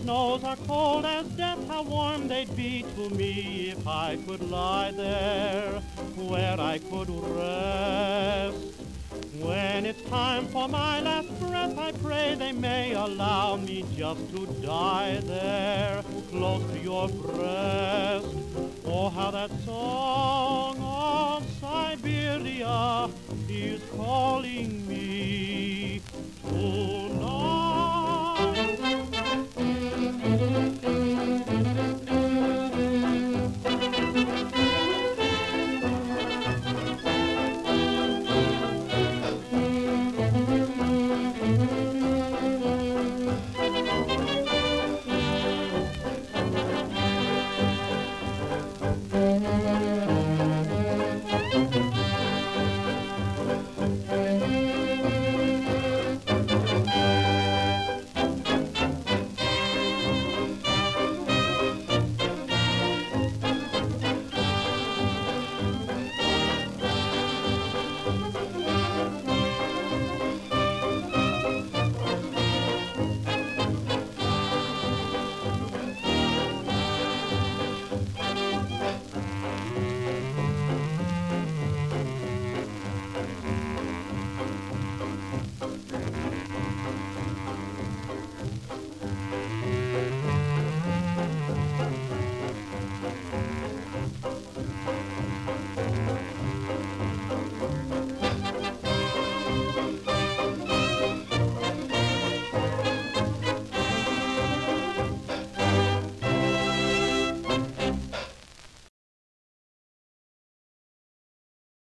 snows are cold as death, how warm they'd be to me if I could lie there where I could rest. When it's time for my last breath, I pray they may allow me just to die there, close to your breast. Oh, how that song of Siberia is calling me.